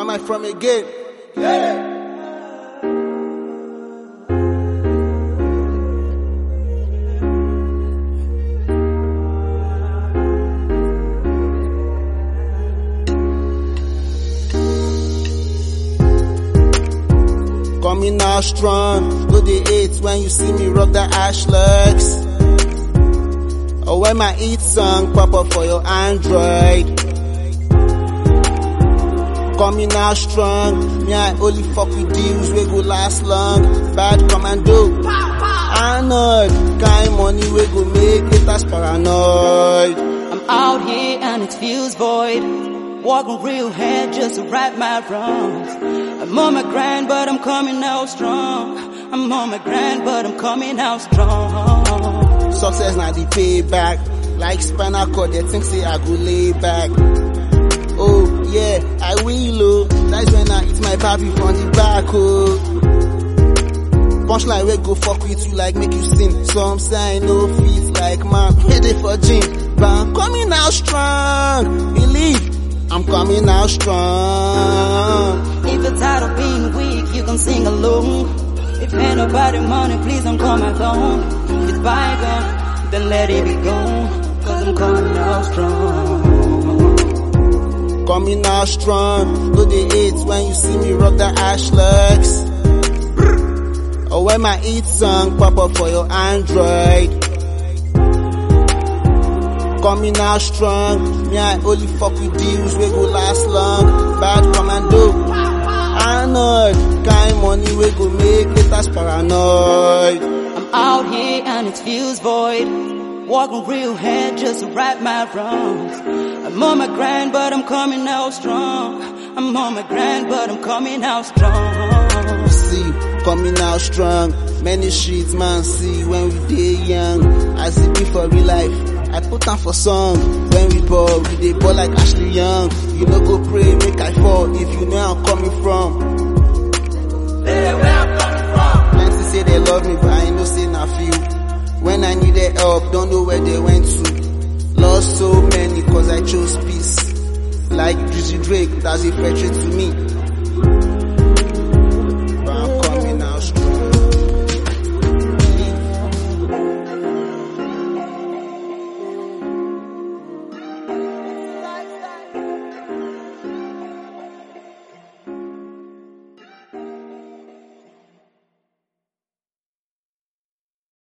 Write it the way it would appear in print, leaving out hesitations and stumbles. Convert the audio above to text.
am I from again? Yeah. Coming out strong, go the 8 when you see me rock the Ashlex. Or when my hit song pop up for your Android. Coming out strong, me I only fuck with deals we go last long. Bad commando, Arnold, kind money we go make haters paranoid. I'm out here and it feels void. Walking real head just to right my wrongs. I'm on my grind but I'm coming out strong. I'm on my grind but I'm coming out strong. Success not the payback. Like spinal cord, they think say I go lay back. Oh yeah, I will oh. That's when I eat my baby from the back oh. Punchline we go fuck with you like make you sin. Some say no feet like man, ready for gym. But I'm coming out strong. Believe I'm coming out strong. If you're tired of being weak, you can sing along. If ain't nobody money, please don't call my phone. If it's bygone, then let it be gone. Cause I'm coming out strong. Coming out strong, go the 8 when you see me rock the Ashlex. Or when my hit song pop up for your Android. Coming out strong, me I only fuck with deals we go last long. Bad commando, Arnold, kind money we go make haters paranoid. I'm out here and it feels void. Walking real head just to right my wrongs. I'm on my grind but I'm coming out strong. I'm on my grind but I'm coming out strong. See, coming out strong. Many streets man see when we dey young. As it be for real life, I put on for song. When we ball, we dey ball like Ashley Young. You no go pray, make I fall if you know I'm coming from. Where I'm coming from. Plenty say they love me, but I know say na few. When I needed help, don't know where they went to. Lost so many cause I chose peace. Like Drizzy Drake, that's a fair trade to me.